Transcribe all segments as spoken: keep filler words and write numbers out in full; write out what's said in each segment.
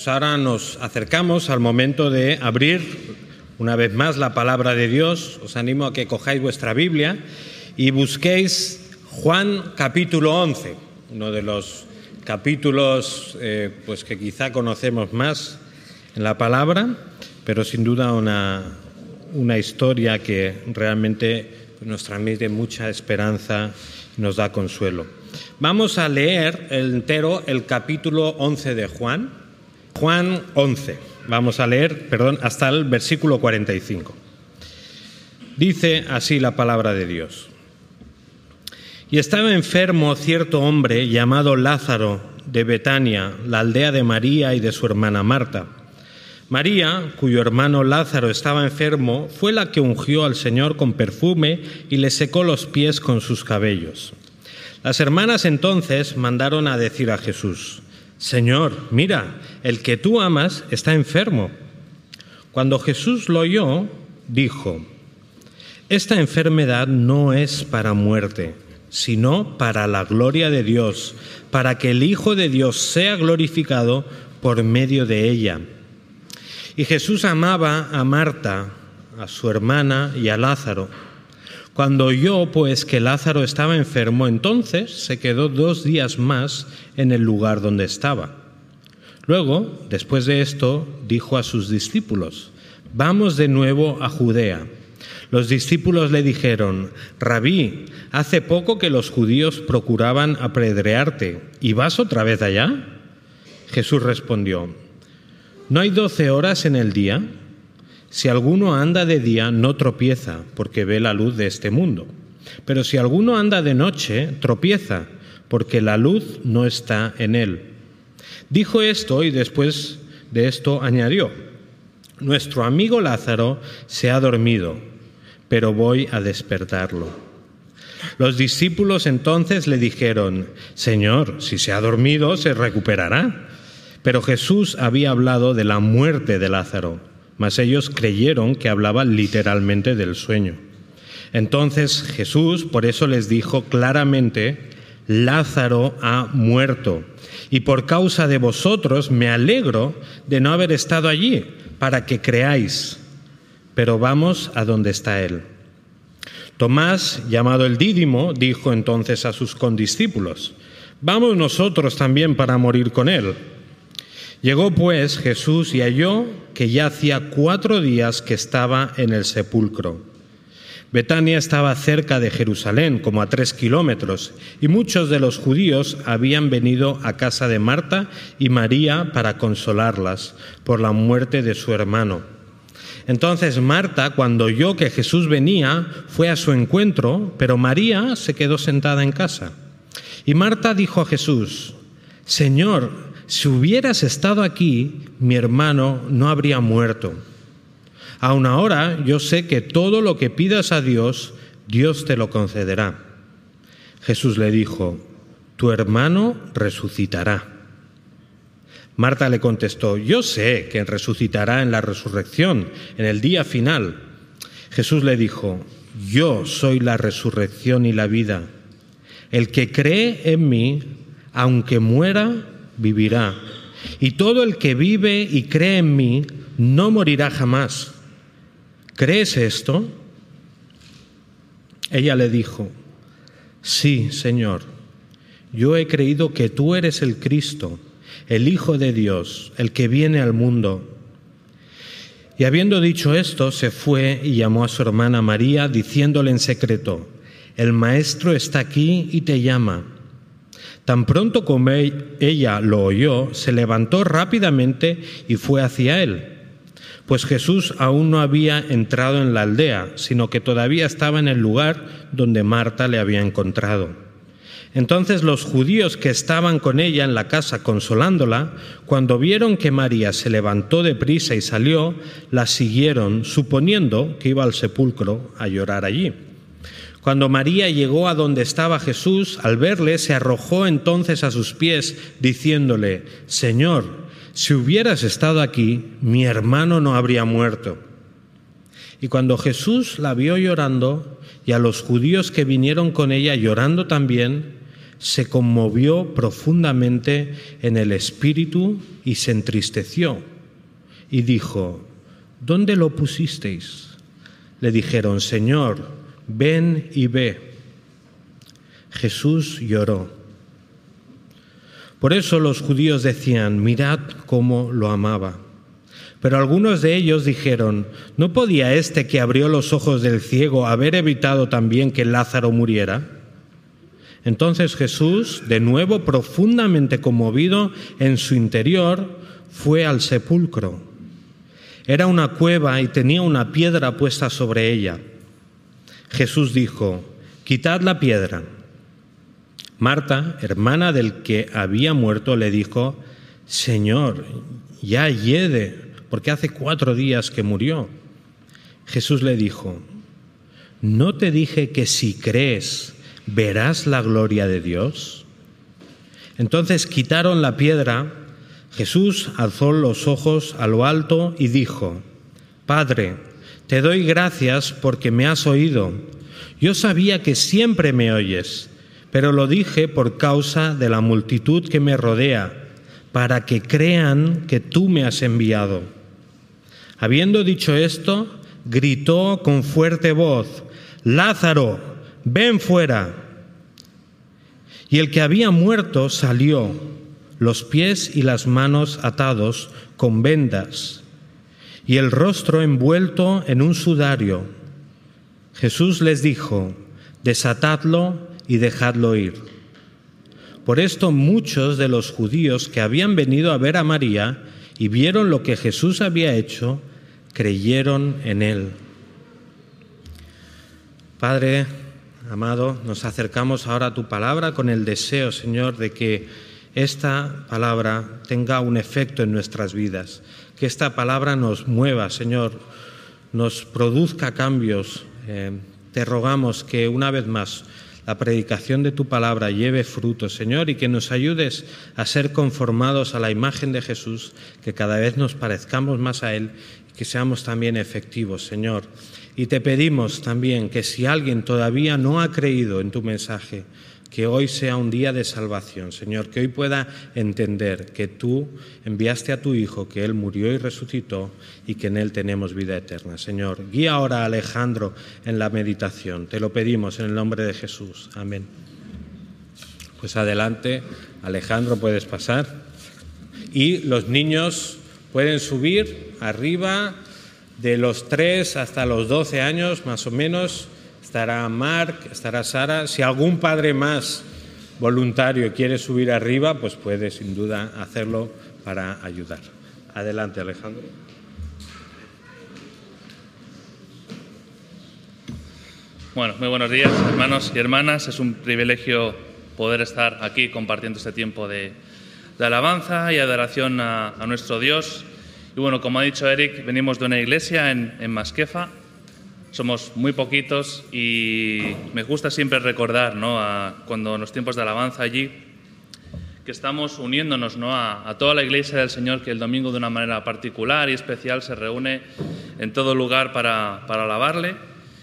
Ahora nos acercamos al momento de abrir una vez más la palabra de Dios. Os animo a que cojáis vuestra Biblia y busquéis Juan capítulo once, uno de los capítulos eh, pues que quizá conocemos más en la palabra, pero sin duda una, una historia que realmente nos transmite mucha esperanza y nos da consuelo. Vamos a leer entero el capítulo once de Juan. Juan once, vamos a leer, perdón, hasta el versículo cuarenta y cinco. Dice así la palabra de Dios. Y estaba enfermo cierto hombre llamado Lázaro de Betania, la aldea de María y de su hermana Marta. María, cuyo hermano Lázaro estaba enfermo, fue la que ungió al Señor con perfume y le secó los pies con sus cabellos. Las hermanas entonces mandaron a decir a Jesús: Señor, mira, el que tú amas está enfermo. Cuando Jesús lo oyó, dijo: Esta enfermedad no es para muerte, sino para la gloria de Dios, para que el Hijo de Dios sea glorificado por medio de ella. Y Jesús amaba a Marta, a su hermana y a Lázaro. Cuando oyó, pues, que Lázaro estaba enfermo, entonces se quedó dos días más en el lugar donde estaba. Luego, después de esto, dijo a sus discípulos: Vamos de nuevo a Judea. Los discípulos le dijeron: Rabí, hace poco que los judíos procuraban apedrearte, ¿y vas otra vez allá? Jesús respondió: ¿No hay doce horas en el día? Si alguno anda de día, no tropieza, porque ve la luz de este mundo. Pero si alguno anda de noche, tropieza, porque la luz no está en él. Dijo esto y después de esto añadió: Nuestro amigo Lázaro se ha dormido, pero voy a despertarlo. Los discípulos entonces le dijeron: Señor, si se ha dormido, se recuperará. Pero Jesús había hablado de la muerte de Lázaro, mas ellos creyeron que hablaba literalmente del sueño. Entonces Jesús por eso les dijo claramente: Lázaro ha muerto, y por causa de vosotros me alegro de no haber estado allí, para que creáis. Pero vamos a donde está él. Tomás, llamado el Dídimo, dijo entonces a sus condiscípulos: Vamos nosotros también para morir con él. Llegó pues Jesús y halló que ya hacía cuatro días que estaba en el sepulcro. Betania estaba cerca de Jerusalén, como a tres kilómetros, y muchos de los judíos habían venido a casa de Marta y María para consolarlas por la muerte de su hermano. Entonces Marta, cuando oyó que Jesús venía, fue a su encuentro, pero María se quedó sentada en casa. Y Marta dijo a Jesús: Señor, si hubieras estado aquí, mi hermano no habría muerto. Aun ahora yo sé que todo lo que pidas a Dios, Dios te lo concederá. Jesús le dijo: Tu hermano resucitará. Marta le contestó: Yo sé que resucitará en la resurrección, en el día final. Jesús le dijo: Yo soy la resurrección y la vida. El que cree en mí, aunque muera, vivirá. Y todo el que vive y cree en mí no morirá jamás. ¿Crees esto? Ella le dijo: Sí, Señor. Yo he creído que tú eres el Cristo, el Hijo de Dios, el que viene al mundo. Y habiendo dicho esto, se fue y llamó a su hermana María, diciéndole en secreto: El Maestro está aquí y te llama. Tan pronto como ella lo oyó, se levantó rápidamente y fue hacia él. Pues Jesús aún no había entrado en la aldea, sino que todavía estaba en el lugar donde Marta le había encontrado. Entonces los judíos que estaban con ella en la casa consolándola, cuando vieron que María se levantó deprisa y salió, la siguieron, suponiendo que iba al sepulcro a llorar allí. Cuando María llegó a donde estaba Jesús, al verle, se arrojó entonces a sus pies, diciéndole: Señor, si hubieras estado aquí, mi hermano no habría muerto. Y cuando Jesús la vio llorando, y a los judíos que vinieron con ella llorando también, se conmovió profundamente en el espíritu y se entristeció. Y dijo: ¿dónde lo pusisteis? Le dijeron: Señor, ven y ve. Jesús lloró. Por eso los judíos decían: mirad cómo lo amaba. Pero algunos de ellos dijeron: ¿no podía este que abrió los ojos del ciego haber evitado también que Lázaro muriera? Entonces Jesús, de nuevo profundamente conmovido en su interior, fue al sepulcro. Era una cueva y tenía una piedra puesta sobre ella. Jesús dijo: quitad la piedra. Marta, hermana del que había muerto, le dijo: Señor, ya hiede, porque hace cuatro días que murió. Jesús le dijo: ¿no te dije que si crees verás la gloria de Dios? Entonces quitaron la piedra. Jesús alzó los ojos a lo alto y dijo: Padre, te doy gracias porque me has oído. Yo sabía que siempre me oyes, pero lo dije por causa de la multitud que me rodea, para que crean que tú me has enviado. Habiendo dicho esto, gritó con fuerte voz: Lázaro, ven fuera. Y el que había muerto salió, los pies y las manos atados con vendas, y el rostro envuelto en un sudario. Jesús les dijo: desatadlo y dejadlo ir. Por esto muchos de los judíos que habían venido a ver a María y vieron lo que Jesús había hecho, creyeron en él. Padre amado, nos acercamos ahora a tu palabra con el deseo, Señor, de que esta palabra tenga un efecto en nuestras vidas, que esta palabra nos mueva, Señor, nos produzca cambios. Eh, te rogamos que una vez más la predicación de tu palabra lleve fruto, Señor, y que nos ayudes a ser conformados a la imagen de Jesús, que cada vez nos parezcamos más a Él y que seamos también efectivos, Señor. Y te pedimos también que si alguien todavía no ha creído en tu mensaje, que hoy sea un día de salvación, Señor, que hoy pueda entender que tú enviaste a tu Hijo, que Él murió y resucitó y que en Él tenemos vida eterna. Señor, guía ahora a Alejandro en la meditación. Te lo pedimos en el nombre de Jesús. Amén. Pues adelante, Alejandro, puedes pasar. Y los niños pueden subir arriba de los tres hasta los doce años, más o menos. Estará Marc, estará Sara. Si algún padre más voluntario quiere subir arriba, pues puede sin duda hacerlo para ayudar. Adelante, Alejandro. Bueno, muy buenos días, hermanos y hermanas. Es un privilegio poder estar aquí compartiendo este tiempo de, de alabanza y adoración a, a nuestro Dios. Y bueno, como ha dicho Eric, venimos de una iglesia en, en Masquefa. Somos muy poquitos y me gusta siempre recordar, ¿no?, a, cuando en los tiempos de alabanza allí, que estamos uniéndonos, ¿no?, a, a toda la iglesia del Señor, que el domingo de una manera particular y especial se reúne en todo lugar para, para alabarle.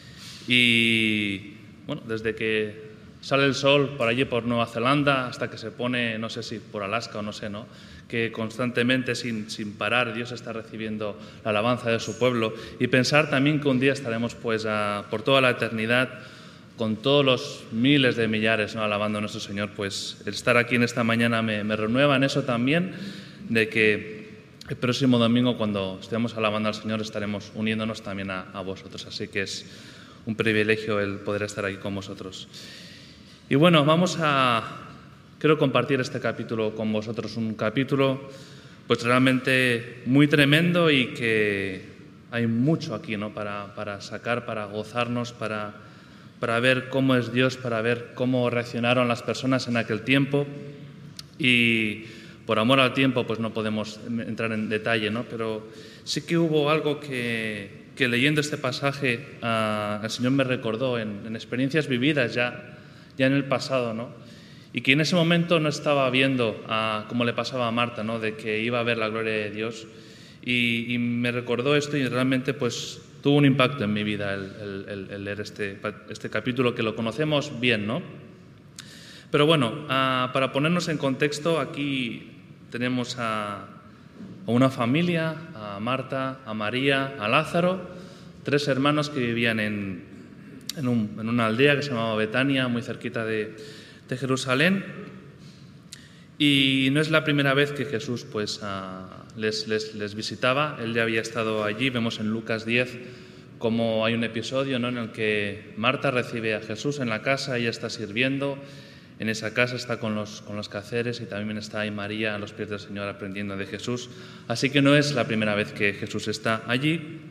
Y bueno, desde que sale el sol por allí por Nueva Zelanda hasta que se pone, no sé si por Alaska o no sé, ¿no?, que constantemente, sin, sin parar, Dios está recibiendo la alabanza de su pueblo. Y pensar también que un día estaremos pues a, por toda la eternidad con todos los miles de millares, ¿no?, alabando a nuestro Señor. Pues el estar aquí en esta mañana me, me renueva en eso también, de que el próximo domingo, cuando estemos alabando al Señor, estaremos uniéndonos también a, a vosotros. Así que es un privilegio el poder estar aquí con vosotros. Y bueno, vamos a... Quiero compartir este capítulo con vosotros, un capítulo pues realmente muy tremendo y que hay mucho aquí, ¿no?, para, para sacar, para gozarnos, para, para ver cómo es Dios, para ver cómo reaccionaron las personas en aquel tiempo. Y por amor al tiempo pues no podemos entrar en detalle, ¿no?, pero sí que hubo algo que, que leyendo este pasaje uh, el Señor me recordó en, en experiencias vividas ya, ya en el pasado, ¿no?, y que en ese momento no estaba viendo, a, como le pasaba a Marta, ¿no?, de que iba a ver la gloria de Dios. Y, y me recordó esto y realmente pues tuvo un impacto en mi vida el, el, el leer este, este capítulo, que lo conocemos bien, ¿no? Pero bueno, uh, para ponernos en contexto, aquí tenemos a, a una familia, a Marta, a María, a Lázaro, tres hermanos que vivían en, en, un, en una aldea que se llamaba Betania, muy cerquita de, de Jerusalén. Y no es la primera vez que Jesús pues, uh, les, les, les visitaba. Él ya había estado allí. Vemos en Lucas diez cómo hay un episodio, ¿no?, en el que Marta recibe a Jesús en la casa, ella está sirviendo. En esa casa está con los, con los quehaceres y también está ahí María a los pies del Señor aprendiendo de Jesús. Así que no es la primera vez que Jesús está allí.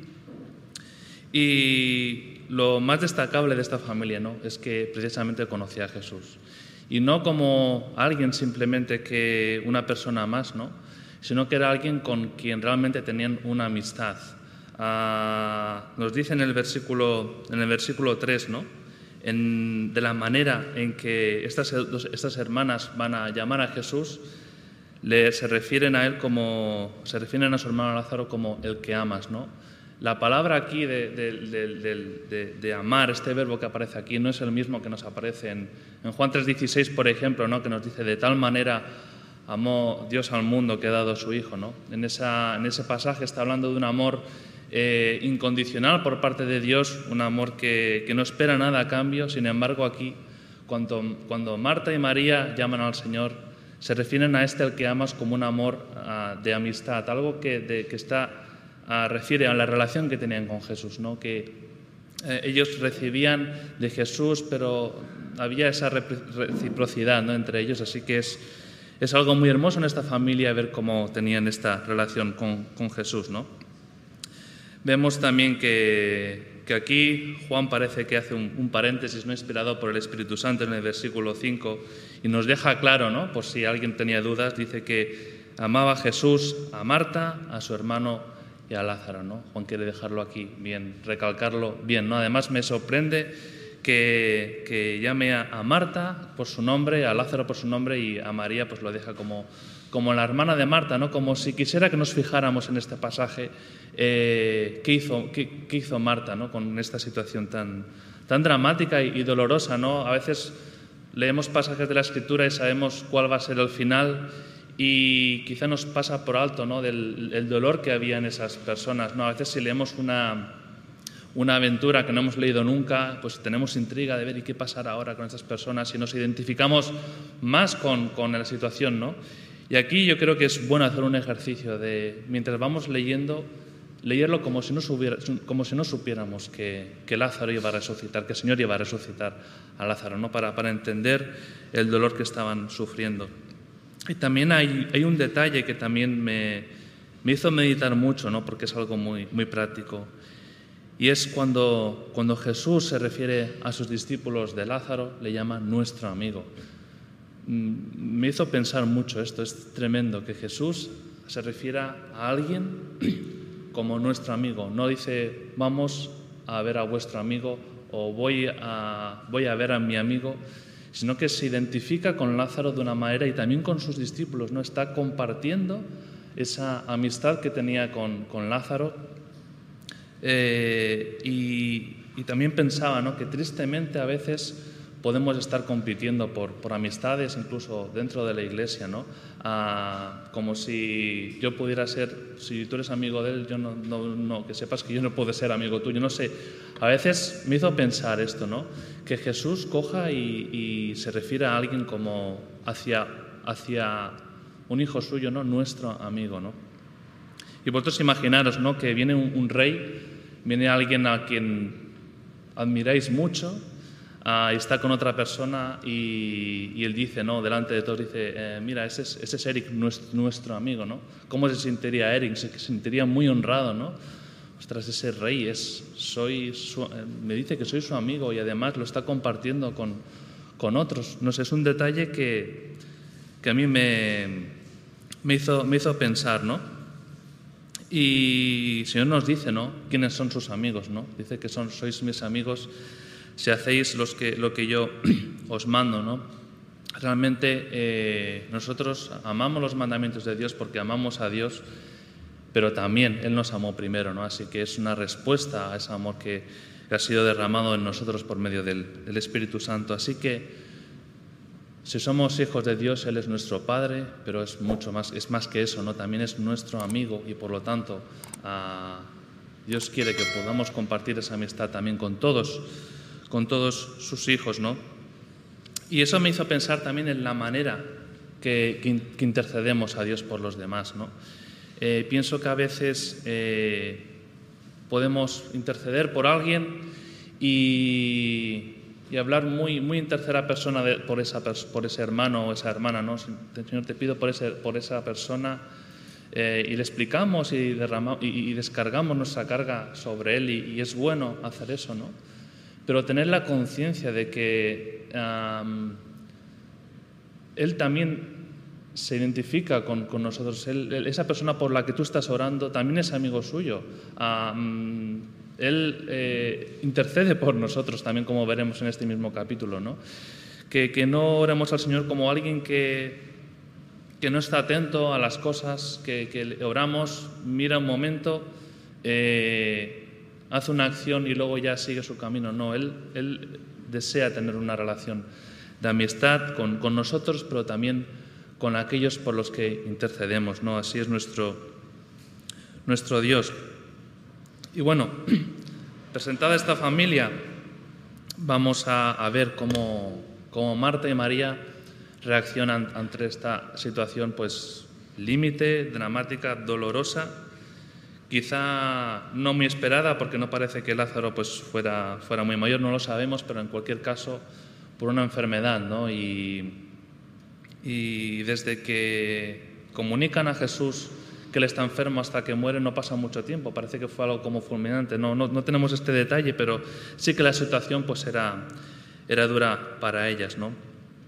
Y lo más destacable de esta familia, ¿no?, es que precisamente conocía a Jesús. Y no como alguien simplemente que una persona más, ¿no?, sino que era alguien con quien realmente tenían una amistad. Ah, nos dice en el versículo, en el versículo tres, ¿no?, En, de la manera en que estas, estas hermanas van a llamar a Jesús, le, se refieren a él como, se refieren a su hermano Lázaro como el que amas, ¿no? La palabra aquí de, de, de, de, de, de amar, este verbo que aparece aquí, no es el mismo que nos aparece en, en Juan tres dieciséis, por ejemplo, ¿no?, que nos dice: de tal manera amó Dios al mundo que ha dado a su Hijo, ¿no? En, esa, en ese pasaje está hablando de un amor Eh, incondicional por parte de Dios, un amor que, que no espera nada a cambio. Sin embargo, aquí, cuando, cuando Marta y María llaman al Señor, se refieren a este al que amas como un amor uh, de amistad, algo que, de, que está, uh, refiere a la relación que tenían con Jesús, ¿no?, que eh, ellos recibían de Jesús, pero había esa reciprocidad, ¿no?, entre ellos. Así que es, es algo muy hermoso en esta familia ver cómo tenían esta relación con, con Jesús, ¿no? Vemos también que, que aquí Juan parece que hace un, un paréntesis, no inspirado por el Espíritu Santo, en el versículo cinco, y nos deja claro, ¿no?, por si alguien tenía dudas, dice que amaba a Jesús, a Marta, a su hermano y a Lázaro, ¿no? Juan quiere dejarlo aquí bien, recalcarlo bien, ¿no? Además me sorprende que, que llame a, a Marta por su nombre, a Lázaro por su nombre, y a María pues lo deja como, como la hermana de Marta, ¿no?, como si quisiera que nos fijáramos en este pasaje. Eh, ¿qué, hizo, qué, ¿Qué hizo Marta, ¿no?, con esta situación tan, tan dramática y, y dolorosa, ¿no? A veces leemos pasajes de la Escritura y sabemos cuál va a ser el final y quizá nos pasa por alto, ¿no?, del el dolor que había en esas personas, ¿no? A veces si leemos una, una aventura que no hemos leído nunca, pues tenemos intriga de ver y qué pasará ahora con estas personas y nos identificamos más con, con la situación, ¿no? Y aquí yo creo que es bueno hacer un ejercicio de, mientras vamos leyendo, leerlo como si no, subiera, como si no supiéramos que, que Lázaro iba a resucitar, que el Señor iba a resucitar a Lázaro, ¿no?, para, para entender el dolor que estaban sufriendo. Y también hay, hay un detalle que también me, me hizo meditar mucho, ¿no?, porque es algo muy, muy práctico. Y es cuando, cuando Jesús se refiere a sus discípulos de Lázaro, le llama nuestro amigo. Me hizo pensar mucho esto, es tremendo que Jesús se refiera a alguien como nuestro amigo. No dice vamos a ver a vuestro amigo o voy a, voy a ver a mi amigo, sino que se identifica con Lázaro de una manera y también con sus discípulos, ¿no? Está compartiendo esa amistad que tenía con, con Lázaro. Eh, y, y también pensaba, ¿no?, que tristemente a veces podemos estar compitiendo por, por amistades, incluso dentro de la iglesia, ¿no? Ah, como si yo pudiera ser, si tú eres amigo de él, yo no, no, no, que sepas que yo no puedo ser amigo tuyo, no sé. A veces me hizo pensar esto, ¿no?, que Jesús coja y, y se refiere a alguien como hacia, hacia un hijo suyo, ¿no?, nuestro amigo, ¿no? Y vosotros imaginaros, ¿no?, que viene un, un rey, viene alguien a quien admiráis mucho, Uh, y está con otra persona y, y él dice, ¿no?, delante de todos, dice, eh, mira, ese es, ese es Eric, nuestro, nuestro amigo, ¿no? ¿Cómo se sentiría Eric? Se sentiría muy honrado, ¿no? Ostras, ese rey es, soy su, eh, me dice que soy su amigo y además lo está compartiendo con, con otros. No sé, es un detalle que, que a mí me, me, hizo, me hizo pensar, ¿no? Y el Señor nos dice, ¿no?, quiénes son sus amigos, ¿no? Dice que son, sois mis amigos si hacéis los que, lo que yo os mando, ¿no? Realmente eh, nosotros amamos los mandamientos de Dios porque amamos a Dios, pero también Él nos amó primero, ¿no? Así que es una respuesta a ese amor que, que ha sido derramado en nosotros por medio del, del Espíritu Santo. Así que Si somos hijos de Dios, Él es nuestro Padre, pero es mucho más, es más que eso, ¿no? También es nuestro amigo y por lo tanto uh, Dios quiere que podamos compartir esa amistad también con todos, con todos sus hijos, ¿no? Y eso me hizo pensar también en la manera que, que, que intercedemos a Dios por los demás, ¿no? Eh, pienso que a veces eh, podemos interceder por alguien y... y hablar muy, muy en tercera persona de, por, esa, por ese hermano o esa hermana, ¿no? Señor, te pido por, ese, por esa persona eh, y le explicamos y, derramamos, y, y descargamos nuestra carga sobre él y, y es bueno hacer eso, ¿no? Pero tener la conciencia de que um, él también se identifica con, con nosotros, él, él, esa persona por la que tú estás orando también es amigo suyo. Um, Él eh, intercede por nosotros también, como veremos en este mismo capítulo, ¿no? Que, que no oremos al Señor como alguien que, que no está atento a las cosas, que, que oramos, mira un momento, eh, hace una acción y luego ya sigue su camino. No, Él, él desea tener una relación de amistad con, con nosotros, pero también con aquellos por los que intercedemos, ¿no? Así es nuestro, nuestro Dios. Y bueno, presentada esta familia, vamos a, a ver cómo, cómo Marta y María reaccionan ante esta situación, pues límite, dramática, dolorosa, quizá no muy esperada, porque no parece que Lázaro pues fuera, fuera muy mayor, no lo sabemos, pero en cualquier caso por una enfermedad, ¿no? Y, y desde que comunican a Jesús que él está enfermo hasta que muere no pasa mucho tiempo, parece que fue algo como fulminante, no, no, no tenemos este detalle, pero sí que la situación pues era, era dura para ellas, ¿no?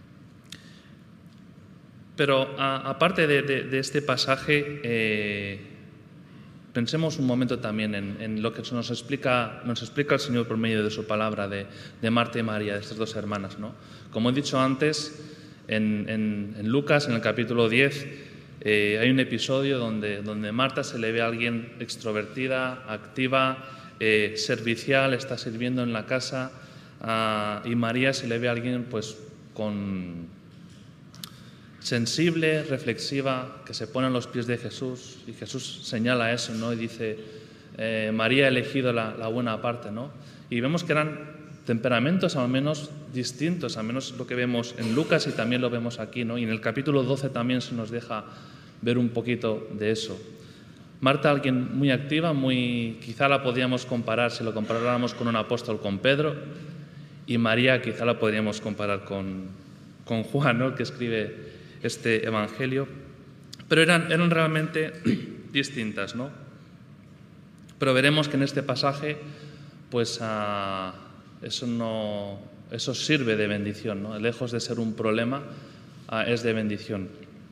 Pero a, aparte de, de, de este pasaje, eh, pensemos un momento también en, en lo que nos explica, nos explica el Señor por medio de su palabra, de, de Marta y María, de estas dos hermanas, ¿no? Como he dicho antes, en, en, en Lucas, en el capítulo diez, Eh, hay un episodio donde, donde Marta se le ve a alguien extrovertida, activa, eh, servicial, está sirviendo en la casa, uh, y María se le ve a alguien pues con sensible, reflexiva, que se pone a los pies de Jesús, y Jesús señala eso, ¿no? Y dice, eh, María ha elegido la, la buena parte, ¿no? Y vemos que eran temperamentos al menos distintos, al menos lo que vemos en Lucas y también lo vemos aquí, ¿no? Y en el capítulo doce también se nos deja ver un poquito de eso. Marta, alguien muy activa, muy, quizá la podríamos comparar, si lo comparáramos con un apóstol, con Pedro, y María quizá la podríamos comparar con, con Juan, ¿no? El que escribe este evangelio, pero eran, eran realmente distintas, ¿no? Pero veremos que en este pasaje pues uh, eso, no, eso sirve de bendición, ¿no? Lejos de ser un problema, uh, es de bendición.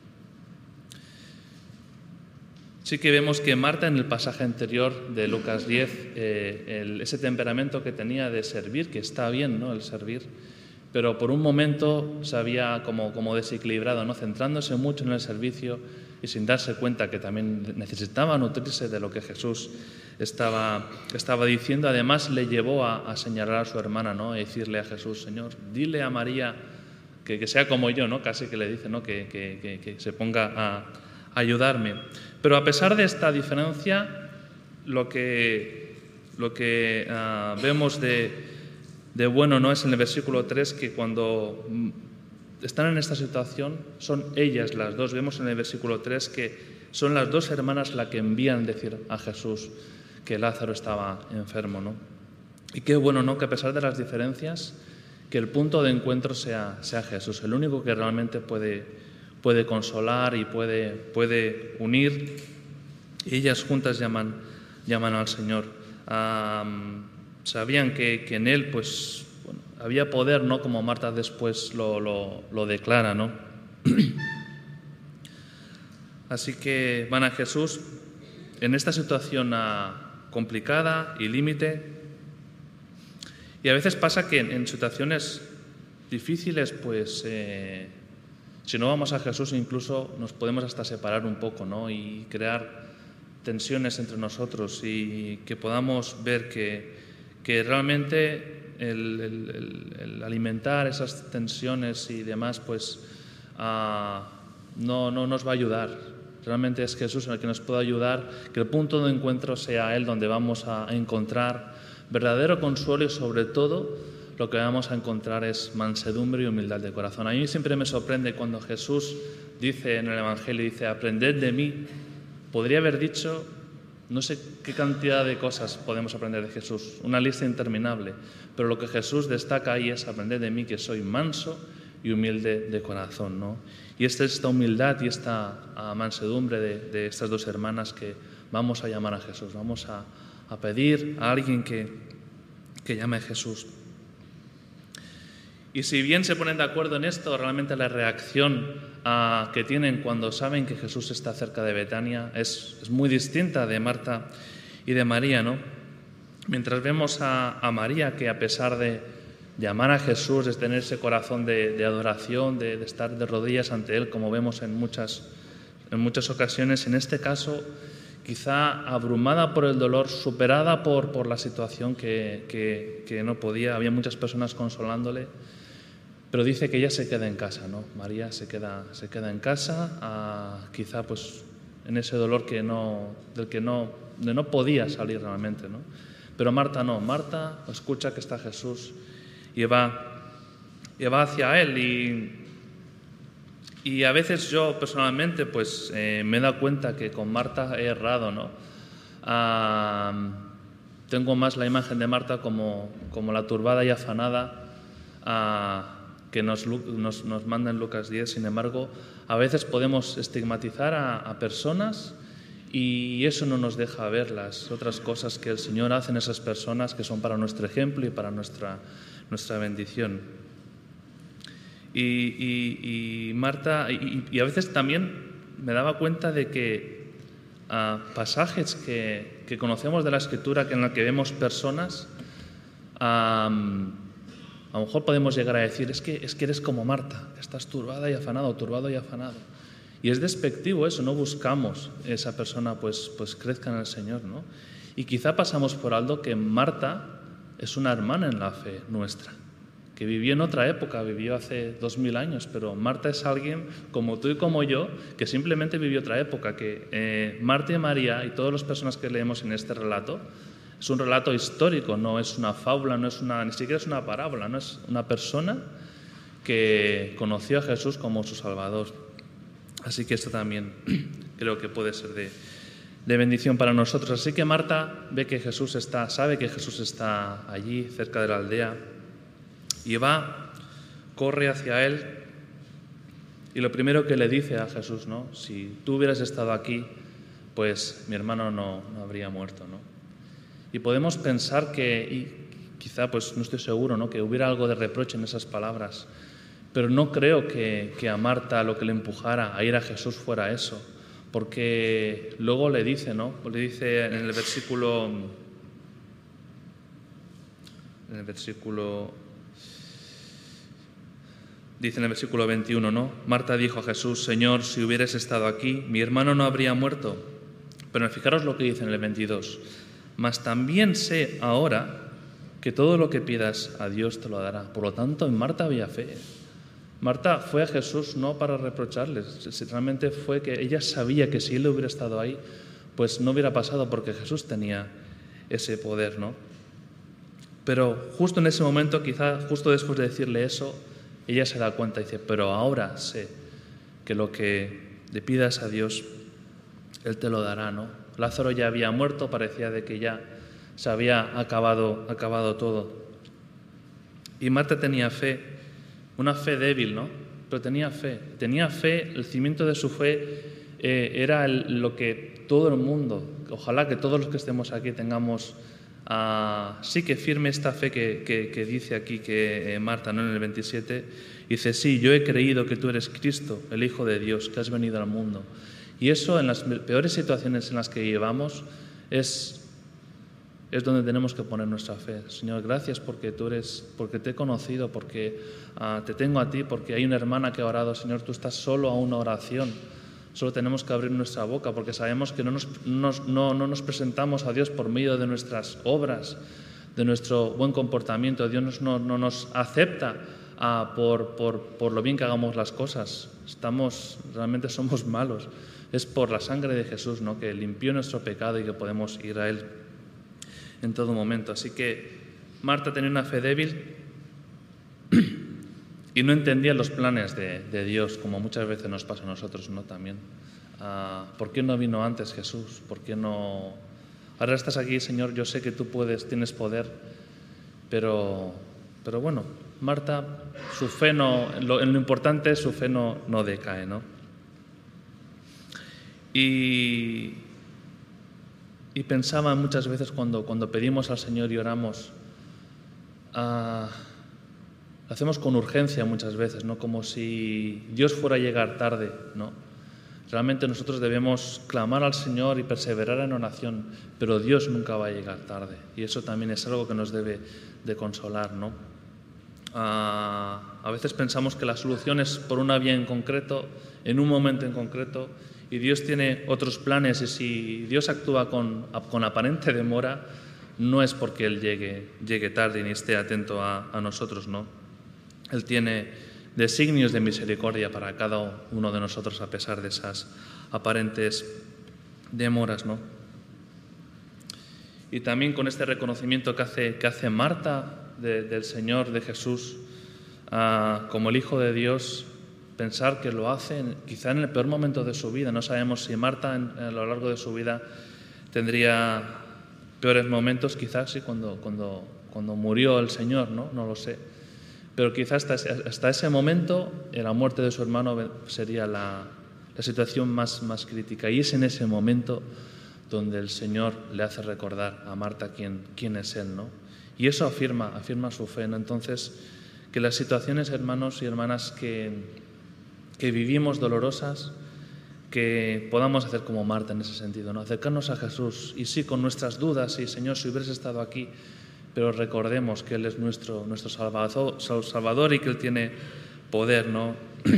Sí que vemos que Marta, en el pasaje anterior de Lucas diez, eh, el, ese temperamento que tenía de servir, que está bien, ¿no?, el servir, pero por un momento se había como, como desequilibrado, ¿no?, centrándose mucho en el servicio y sin darse cuenta que también necesitaba nutrirse de lo que Jesús estaba, estaba diciendo. Además, le llevó a, a señalar a su hermana, ¿no?, y decirle a Jesús, Señor, dile a María que, que sea como yo, ¿no?, casi que le dice, ¿no?, que, que, que, que se ponga a ayudarme. Pero a pesar de esta diferencia, lo que, lo que uh, vemos de, de bueno, ¿no?, es en el versículo tres, que cuando están en esta situación son ellas las dos. Vemos en el versículo tres que son las dos hermanas las que envían decir a Jesús que Lázaro estaba enfermo, ¿no? Y qué bueno, ¿no?, que a pesar de las diferencias, que el punto de encuentro sea, sea Jesús, el único que realmente puede puede consolar y puede, puede unir, y ellas juntas llaman, llaman al Señor. Um, sabían que, que en Él pues, bueno, había poder, ¿no?, como Marta después lo, lo, lo declara, ¿no? Así que van a Jesús en esta situación uh, complicada y límite, y a veces pasa que en, en situaciones difíciles pues eh, si no vamos a Jesús, incluso nos podemos hasta separar un poco, ¿no?, y crear tensiones entre nosotros, y que podamos ver que, que realmente el, el, el, el alimentar esas tensiones y demás, pues uh, no, no nos va a ayudar. Realmente es Jesús el que nos puede ayudar, que el punto de encuentro sea Él, donde vamos a encontrar verdadero consuelo y sobre todo lo que vamos a encontrar es mansedumbre y humildad de corazón. A mí siempre me sorprende cuando Jesús dice en el Evangelio, dice, aprended de mí. Podría haber dicho, no sé qué cantidad de cosas podemos aprender de Jesús, una lista interminable, pero lo que Jesús destaca ahí es aprended de mí que soy manso y humilde de corazón, ¿no? Y esta, esta humildad y esta uh, mansedumbre de, de estas dos hermanas que vamos a llamar a Jesús, vamos a, a pedir a alguien que, que llame a Jesús. Y si bien se ponen de acuerdo en esto, realmente la reacción uh, que tienen cuando saben que Jesús está cerca de Betania es, es muy distinta de Marta y de María, ¿no? Mientras vemos a, a María, que a pesar de llamar a Jesús, de tener ese corazón de, de adoración, de, de estar de rodillas ante Él, como vemos en muchas, en muchas ocasiones, en este caso, quizá abrumada por el dolor, superada por, por la situación que, que, que no podía, había muchas personas consolándole, pero dice que ella se queda en casa, ¿no? María se queda, se queda en casa, a, quizá pues en ese dolor que no, del que no, de no podía salir realmente, ¿no? Pero Marta no, Marta escucha que está Jesús y va, y va hacia Él. Y, y a veces yo personalmente pues eh, me he dado cuenta que con Marta he errado, ¿no? Ah, tengo más la imagen de Marta como, como la turbada y afanada ah, que nos, nos, nos manda en Lucas diez. Sin embargo, a veces podemos estigmatizar a, a personas y eso no nos deja ver las otras cosas que el Señor hace en esas personas que son para nuestro ejemplo y para nuestra, nuestra bendición. Y, y, y Marta, y, y a veces también me daba cuenta de que uh, pasajes que, que conocemos de la Escritura, que en la que vemos personas, um, a lo mejor podemos llegar a decir, es que, es que eres como Marta, estás turbada y afanado, turbado y afanado. Y es despectivo eso, no buscamos esa persona pues, pues crezca en el Señor, ¿no? Y quizá pasamos por algo que Marta es una hermana en la fe nuestra, que vivió en otra época, vivió hace dos mil años, pero Marta es alguien como tú y como yo, que simplemente vivió otra época, que eh, Marta y María y todas las personas que leemos en este relato, es un relato histórico, no es una fábula, no es una, ni siquiera es una parábola, no es una persona que conoció a Jesús como su Salvador. Así que esto también creo que puede ser de, de bendición para nosotros. Así que Marta ve que Jesús está, sabe que Jesús está allí, cerca de la aldea, y va, corre hacia Él, y lo primero que le dice a Jesús, ¿no? Si tú hubieras estado aquí, pues mi hermano no, no habría muerto, ¿no? Y podemos pensar que, y quizá, pues no estoy seguro, ¿no?, que hubiera algo de reproche en esas palabras, pero no creo que, que a Marta lo que le empujara a ir a Jesús fuera eso, porque luego le dice, ¿no? Le dice en el versículo, en el versículo, dice en el versículo veintiuno, ¿no? Marta dijo a Jesús, Señor, si hubieras estado aquí, mi hermano no habría muerto. Pero fijaros lo que dice en el veintidós, mas también sé ahora que todo lo que pidas a Dios te lo dará. Por lo tanto, en Marta había fe. Marta fue a Jesús no para reprocharles, realmente fue que ella sabía que si él hubiera estado ahí, pues no hubiera pasado porque Jesús tenía ese poder, ¿no? Pero justo en ese momento, quizá justo después de decirle eso, ella se da cuenta y dice, pero ahora sé que lo que le pidas a Dios, Él te lo dará, ¿no? Lázaro ya había muerto, parecía de que ya se había acabado, acabado todo. Y Marta tenía fe, una fe débil, ¿no? Pero tenía fe. Tenía fe, el cimiento de su fe eh, era el, lo que todo el mundo, ojalá que todos los que estemos aquí tengamos, uh, sí que firme esta fe que, que, que dice aquí que eh, Marta, ¿no?, en el veintisiete, dice, sí, yo he creído que tú eres Cristo, el Hijo de Dios, que has venido al mundo. Y eso en las peores situaciones en las que llevamos es... es donde tenemos que poner nuestra fe. Señor, gracias porque tú eres, porque te he conocido, porque uh, te tengo a ti, porque hay una hermana que ha orado. Señor, tú estás solo a una oración. Solo tenemos que abrir nuestra boca porque sabemos que no nos, nos, no, no nos presentamos a Dios por medio de nuestras obras, de nuestro buen comportamiento. Dios no, no nos acepta uh, por, por, por lo bien que hagamos las cosas. Estamos, realmente somos malos. Es por la sangre de Jesús, ¿no?, que limpió nuestro pecado y que podemos ir a Él en todo momento. Así que Marta tenía una fe débil y no entendía los planes de, de Dios, como muchas veces nos pasa a nosotros, ¿no?, también. Uh, ¿Por qué no vino antes Jesús? ¿Por qué no...? Ahora estás aquí, Señor, yo sé que tú puedes, tienes poder, pero, pero bueno, Marta, su fe no, en lo, en lo importante, su fe no, no decae, ¿no? Y, y pensaba muchas veces cuando, cuando pedimos al Señor y oramos, uh, lo hacemos con urgencia muchas veces, ¿no?, como si Dios fuera a llegar tarde, ¿no? Realmente nosotros debemos clamar al Señor y perseverar en oración, pero Dios nunca va a llegar tarde. Y eso también es algo que nos debe de consolar, ¿no? Uh, a veces pensamos que la solución es por una vía en concreto, en un momento en concreto, y Dios tiene otros planes, y si Dios actúa con, con aparente demora, no es porque Él llegue, llegue tarde ni esté atento a, a nosotros, ¿no? Él tiene designios de misericordia para cada uno de nosotros a pesar de esas aparentes demoras, ¿no? Y también con este reconocimiento que hace, que hace Marta de, del Señor, de Jesús, uh, como el Hijo de Dios, pensar que lo hace en, quizá en el peor momento de su vida. No sabemos si Marta en, a lo largo de su vida tendría peores momentos, quizás sí, cuando, cuando, cuando murió el Señor, ¿no? No lo sé. Pero quizás hasta, hasta ese momento, la muerte de su hermano sería la, la situación más, más crítica. Y es en ese momento donde el Señor le hace recordar a Marta quién, quién es Él, ¿no? Y eso afirma, afirma su fe, ¿no? Entonces, que las situaciones, hermanos y hermanas, que, que vivimos dolorosas, que podamos hacer como Marta en ese sentido, ¿no? Acercarnos a Jesús, y sí, con nuestras dudas, y Señor, si hubieras estado aquí, pero recordemos que Él es nuestro, nuestro salvador, salvador y que Él tiene poder, ¿no?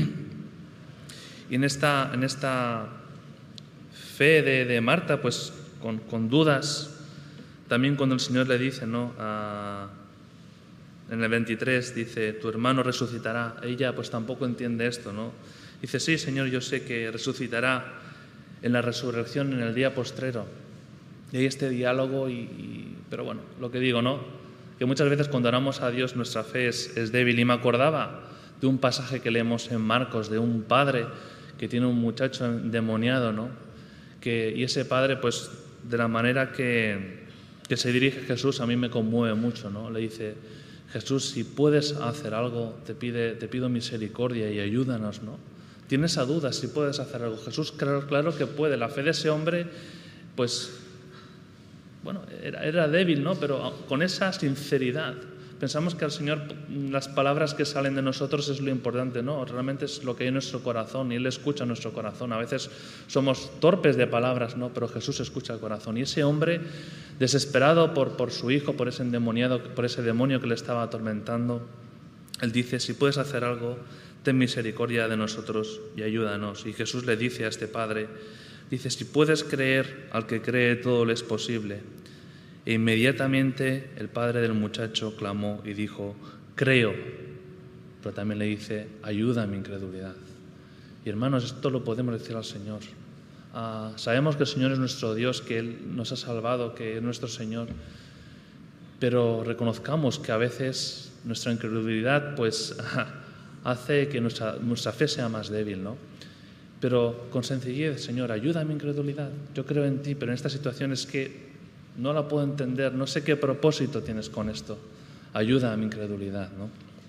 Y en esta, en esta fe de, de Marta, pues con, con dudas, también cuando el Señor le dice, ¿no?, a, en el veintitrés, dice, tu hermano resucitará. Ella pues tampoco entiende esto, ¿no? Dice, sí, Señor, yo sé que resucitará en la resurrección en el día postrero. Y hay este diálogo, y, y, pero bueno, lo que digo, ¿no?, que muchas veces cuando oramos a Dios nuestra fe es, es débil. Y me acordaba de un pasaje que leemos en Marcos, de un padre que tiene un muchacho endemoniado, ¿no? Que, y ese padre, pues de la manera que, que se dirige a Jesús, a mí me conmueve mucho, ¿no? Le dice, Jesús, si puedes hacer algo, te, pide, te pido misericordia y ayúdanos, ¿no? Tiene esa duda, si puedes hacer algo. Jesús, claro, claro que puede. La fe de ese hombre, pues... Bueno, era, era débil, ¿no? Pero con esa sinceridad. Pensamos que al Señor las palabras que salen de nosotros es lo importante, ¿no? Realmente es lo que hay en nuestro corazón, y Él escucha nuestro corazón. A veces somos torpes de palabras, ¿no? Pero Jesús escucha el corazón. Y ese hombre, desesperado por, por su hijo, por ese endemoniado, por ese demonio que le estaba atormentando, Él dice, si puedes hacer algo, ten misericordia de nosotros y ayúdanos. Y Jesús le dice a este padre, dice, si puedes creer, al que cree todo le es posible. E inmediatamente el padre del muchacho clamó y dijo, creo. Pero también le dice, ayuda a mi incredulidad. Y hermanos, esto lo podemos decir al Señor. Uh, sabemos que el Señor es nuestro Dios, que Él nos ha salvado, que es nuestro Señor. Pero reconozcamos que a veces nuestra incredulidad pues hace que nuestra, nuestra fe sea más débil, ¿no? Pero con sencillez, Señor, ayuda a mi incredulidad. Yo creo en ti, pero en esta situación es que no la puedo entender. No sé qué propósito tienes con esto. Ayuda a mi incredulidad, ¿no?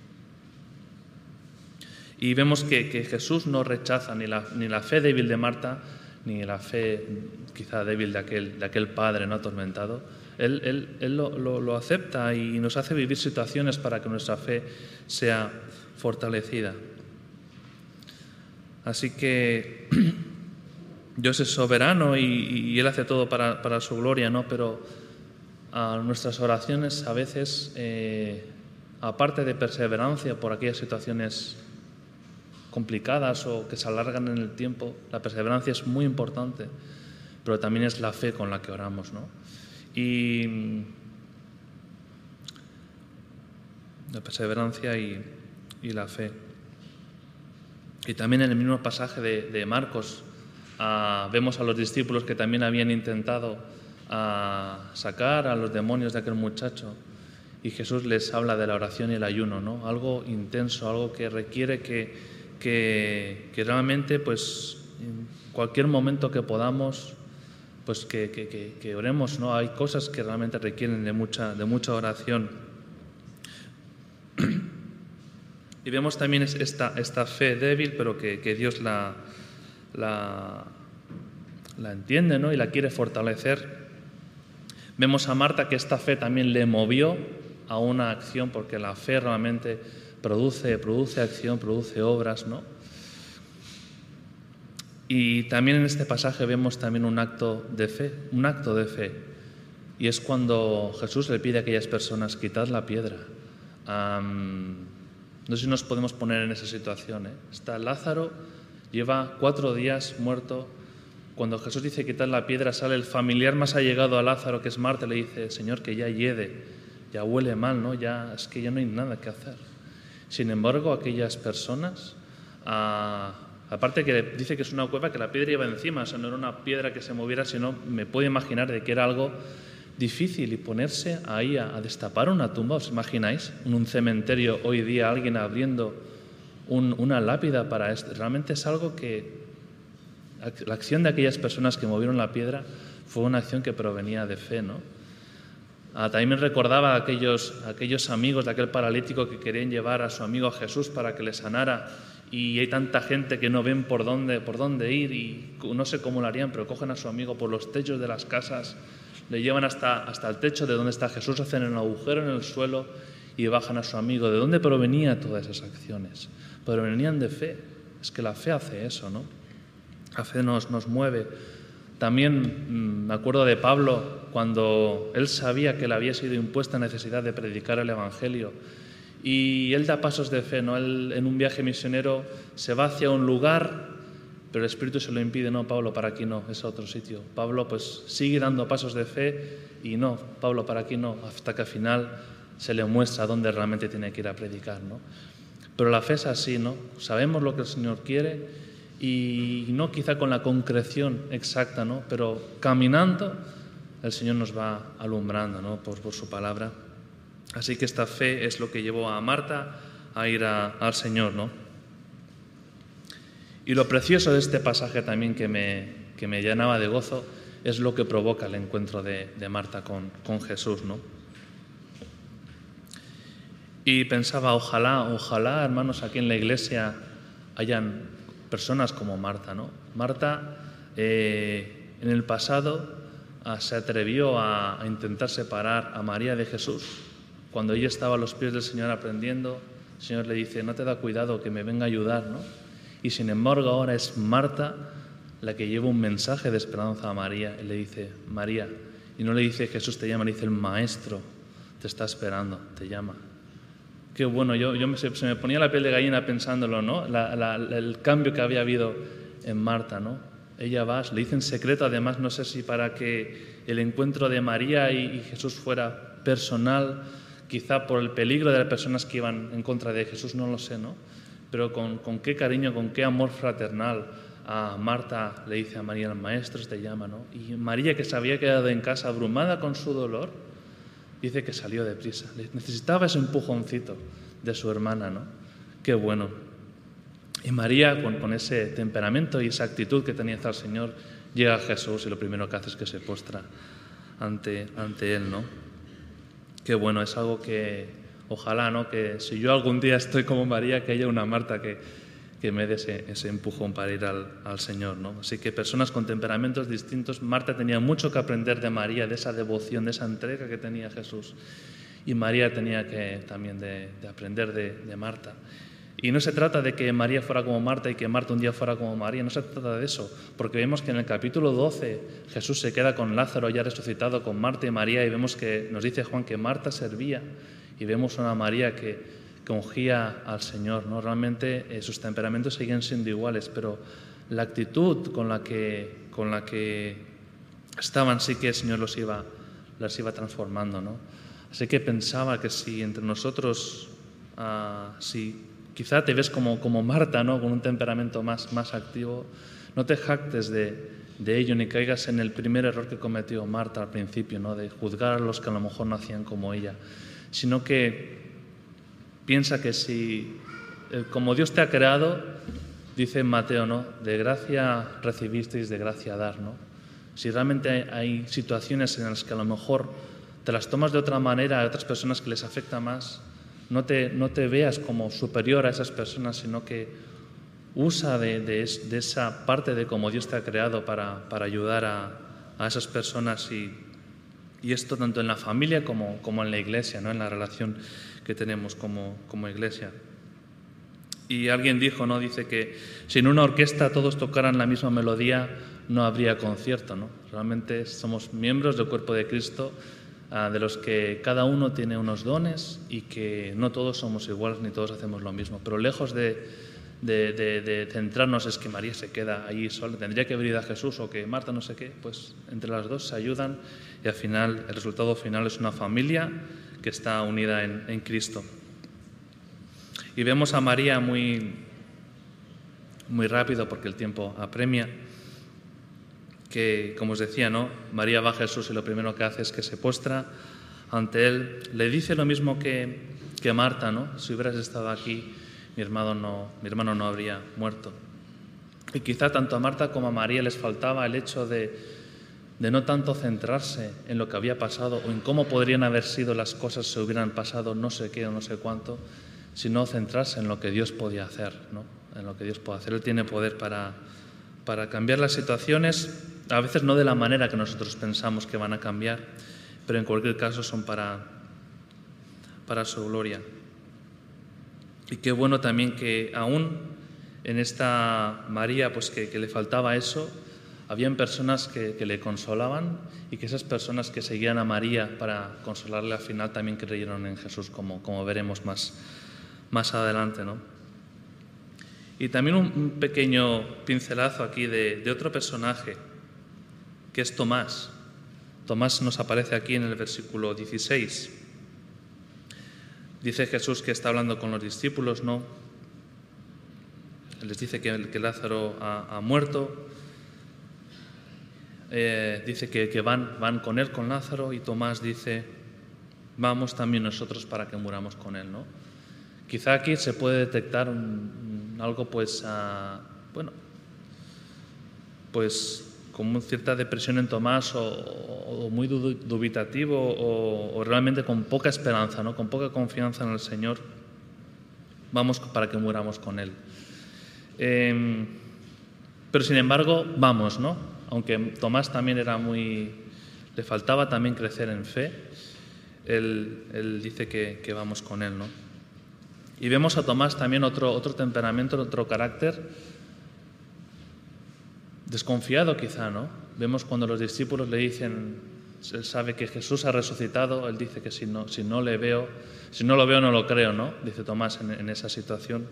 Y vemos que, que Jesús no rechaza ni la, ni la fe débil de Marta, ni la fe quizá débil de aquel, de aquel padre no atormentado. Él, él, él lo, lo, lo acepta y nos hace vivir situaciones para que nuestra fe sea fortalecida. Así que Dios es soberano y, y Él hace todo para, para su gloria, ¿no? Pero a nuestras oraciones a veces, eh, aparte de perseverancia por aquellas situaciones complicadas o que se alargan en el tiempo, la perseverancia es muy importante, pero también es la fe con la que oramos, ¿no? Y la perseverancia y, y la fe. Y también en el mismo pasaje de, de Marcos uh, vemos a los discípulos que también habían intentado uh, sacar a los demonios de aquel muchacho, y Jesús les habla de la oración y el ayuno, ¿no? Algo intenso, algo que requiere que, que, que realmente, pues, en cualquier momento que podamos, pues que, que, que, que oremos, ¿no? Hay cosas que realmente requieren de mucha, de mucha oración. Y vemos también esta, esta fe débil, pero que, que Dios la, la, la entiende, ¿no? Y la quiere fortalecer. Vemos a Marta que esta fe también le movió a una acción, porque la fe realmente produce, produce acción, produce obras, ¿no? Y también en este pasaje vemos también un acto de fe, un acto de fe. Y es cuando Jesús le pide a aquellas personas: quitad la piedra. Um, no sé si nos podemos poner en esa situación, ¿eh? Está Lázaro, lleva cuatro días muerto. Cuando Jesús dice quitad la piedra, sale el familiar más allegado a Lázaro, que es Marta, le dice: Señor, que ya hiede, ya huele mal, ¿no? Ya, es que ya no hay nada que hacer. Sin embargo, aquellas personas, ah, aparte que dice que es una cueva, que la piedra iba encima, o sea, no era una piedra que se moviera, sino me puedo imaginar de que era algo difícil, y ponerse ahí a, a destapar una tumba. ¿Os imagináis? En un cementerio hoy día alguien abriendo un, una lápida para esto. Realmente es algo que la acción de aquellas personas que movieron la piedra fue una acción que provenía de fe, ¿no? Ah, también me recordaba a aquellos, a aquellos amigos de aquel paralítico que querían llevar a su amigo a Jesús para que le sanara, y hay tanta gente que no ven por dónde, por dónde ir, y no sé cómo lo harían, pero cogen a su amigo por los techos de las casas, le llevan hasta, hasta el techo de donde está Jesús, hacen un agujero en el suelo y bajan a su amigo. ¿De dónde provenían todas esas acciones? Provenían de fe. Es que la fe hace eso, ¿no? La fe nos, nos mueve. También me acuerdo de Pablo, cuando él sabía que le había sido impuesta necesidad de predicar el Evangelio, y él da pasos de fe, ¿no? Él, en un viaje misionero, se va hacia un lugar, pero el Espíritu se lo impide. No, Pablo, para aquí no, es a otro sitio. Pablo pues sigue dando pasos de fe, y no, Pablo, para aquí no, hasta que al final se le muestra dónde realmente tiene que ir a predicar, ¿no? Pero la fe es así, ¿no? Sabemos lo que el Señor quiere, y no quizá con la concreción exacta, ¿no? Pero caminando el Señor nos va alumbrando, ¿no? por, por su palabra. Así que esta fe es lo que llevó a Marta a ir a, al Señor, ¿no? Y lo precioso de este pasaje también, que me, que me llenaba de gozo, es lo que provoca el encuentro de, de Marta con, con Jesús, ¿no? Y pensaba, ojalá, ojalá, hermanos, aquí en la iglesia hayan personas como Marta, ¿no? Marta, eh, en el pasado, ah, se atrevió a, a intentar separar a María de Jesús. Cuando ella estaba a los pies del Señor aprendiendo, el Señor le dice: no te da cuidado, que me venga a ayudar, ¿no? Y sin embargo ahora es Marta la que lleva un mensaje de esperanza a María, y le dice: María, y no le dice Jesús te llama, le dice el Maestro te está esperando, te llama. Qué bueno, yo, yo me, se me ponía la piel de gallina pensándolo, ¿no? La, la, el cambio que había habido en Marta, ¿no? Ella va, le dice en secreto, además, no sé si para que el encuentro de María y, y Jesús fuera personal, quizá por el peligro de las personas que iban en contra de Jesús, no lo sé, ¿no? Pero con, con qué cariño, con qué amor fraternal, a Marta le dice a María: el Maestro te llama, ¿no? Y María, que se había quedado en casa abrumada con su dolor, dice que salió deprisa. Necesitaba ese empujoncito de su hermana, ¿no? Qué bueno. Y María, con, con ese temperamento y esa actitud que tenía hacia el Señor, llega a Jesús, y lo primero que hace es que se postra ante, ante Él, ¿no? Qué bueno, es algo que ojalá, ¿no? Que si yo algún día estoy como María, que haya una Marta que, que me dé ese, ese empujón para ir al, al Señor, ¿no? Así que personas con temperamentos distintos. Marta tenía mucho que aprender de María, de esa devoción, de esa entrega que tenía Jesús. Y María tenía que también de, de aprender de, de Marta. Y no se trata de que María fuera como Marta y que Marta un día fuera como María, no se trata de eso, porque vemos que en el capítulo doce Jesús se queda con Lázaro ya resucitado, con Marta y María, y vemos que nos dice Juan que Marta servía, y vemos a una María que, que ungía al Señor, ¿no? Realmente eh, sus temperamentos siguen siendo iguales, pero la actitud con la que, con la que estaban sí que el Señor los iba, las iba transformando, ¿no? Así que pensaba que si entre nosotros Uh, si quizá te ves como, como Marta, ¿no? Con un temperamento más, más activo, no te jactes de, de ello ni caigas en el primer error que cometió Marta al principio, ¿no? De juzgar a los que a lo mejor no hacían como ella, sino que piensa que si, eh, como Dios te ha creado, dice en Mateo, ¿no? De gracia recibisteis, de gracia dar, ¿no? Si realmente hay, hay situaciones en las que a lo mejor te las tomas de otra manera a otras personas que les afecta más, no te, no te veas como superior a esas personas, sino que usa de, de, de esa parte de cómo Dios te ha creado para, para ayudar a, a esas personas y, y esto tanto en la familia como, como en la iglesia, ¿no? En la relación que tenemos como, como iglesia. Y alguien dijo, ¿no? Dice que si en una orquesta todos tocaran la misma melodía, no habría concierto, ¿no? Realmente somos miembros del cuerpo de Cristo, uh, de los que cada uno tiene unos dones y que no todos somos iguales ni todos hacemos lo mismo. Pero lejos de, de, de, de centrarnos es que María se queda allí sola, tendría que venir a Jesús o que Marta no sé qué, pues entre las dos se ayudan y al final el resultado final es una familia que está unida en, en Cristo. Y vemos a María muy, muy rápido, porque el tiempo apremia, que, como os decía, ¿no? María va a Jesús y lo primero que hace es que se postra ante Él. Le dice lo mismo que, que Marta, ¿no? Si hubieras estado aquí, mi hermano, no, mi hermano no habría muerto. Y quizá tanto a Marta como a María les faltaba el hecho de, de no tanto centrarse en lo que había pasado o en cómo podrían haber sido las cosas si hubieran pasado no sé qué o no sé cuánto, sino centrarse en lo que Dios podía hacer, ¿no? En lo que Dios puede hacer. Él tiene poder para, para cambiar las situaciones, a veces no de la manera que nosotros pensamos que van a cambiar, pero en cualquier caso son para, para su gloria. Y qué bueno también que aún en esta María, pues que, que le faltaba eso, habían personas que, que le consolaban y que esas personas que seguían a María para consolarle al final también creyeron en Jesús, como, como veremos más más adelante, ¿no? Y también un, un pequeño pincelazo aquí de, de otro personaje, que es Tomás. Tomás nos aparece aquí en el versículo dieciséis. Dice Jesús que está hablando con los discípulos, ¿no? Les dice que, que Lázaro ha, ha muerto. Eh, dice que, que van, van con él, con Lázaro, y Tomás dice, vamos también nosotros para que muramos con él, ¿no? Quizá aquí se puede detectar un, algo, pues, uh, bueno, pues como cierta depresión en Tomás o, o muy dubitativo o, o realmente con poca esperanza, ¿no? Con poca confianza en el Señor. Vamos para que muramos con Él. Eh, pero sin embargo, vamos, ¿no? Aunque Tomás también era muy... le faltaba también crecer en fe, Él, él dice que, que vamos con Él, ¿no? Y vemos a Tomás también otro, otro temperamento, otro carácter, desconfiado quizá, ¿no? Vemos cuando los discípulos le dicen, él sabe que Jesús ha resucitado, él dice que si no, si no le veo, si no lo veo no lo creo, ¿no? Dice Tomás en, en esa situación.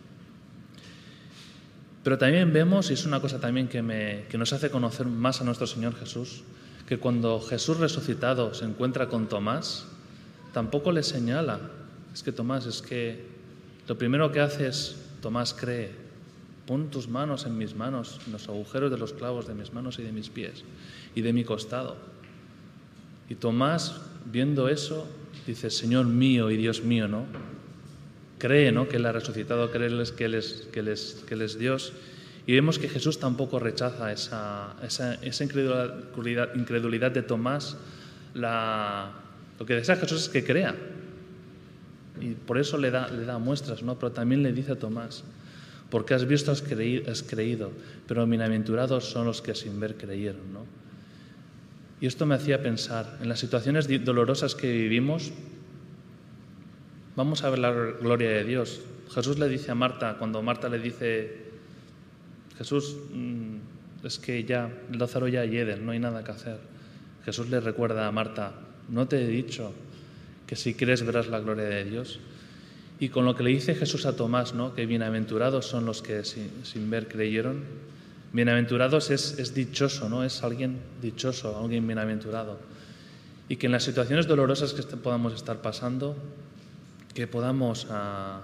Pero también vemos, y es una cosa también que, me, que nos hace conocer más a nuestro Señor Jesús, que cuando Jesús resucitado se encuentra con Tomás, tampoco le señala, es que Tomás, es que lo primero que hace es, Tomás, cree, pon tus manos en mis manos, en los agujeros de los clavos de mis manos y de mis pies y de mi costado. Y Tomás, viendo eso, dice, Señor mío y Dios mío, ¿no? Cree, ¿no? Que Él ha resucitado, cree que Él es, que él es, que él es Dios. Y vemos que Jesús tampoco rechaza esa, esa, esa incredulidad, incredulidad de Tomás. La, lo que desea Jesús es que crea. Y por eso le da, le da muestras, ¿no? Pero también le dice a Tomás, porque has visto, has creído, has creído, pero bienaventurados son los que sin ver creyeron, ¿no? Y esto me hacía pensar, en las situaciones dolorosas que vivimos, vamos a ver la gloria de Dios. Jesús le dice a Marta, cuando Marta le dice, Jesús, es que ya, Lázaro ya hiede, no hay nada que hacer. Jesús le recuerda a Marta, no te he dicho que si crees verás la gloria de Dios. Y con lo que le dice Jesús a Tomás, ¿no? Que bienaventurados son los que sin, sin ver creyeron. Bienaventurados es, es dichoso, ¿no? Es alguien dichoso, alguien bienaventurado. Y que en las situaciones dolorosas que podamos estar pasando, que podamos uh,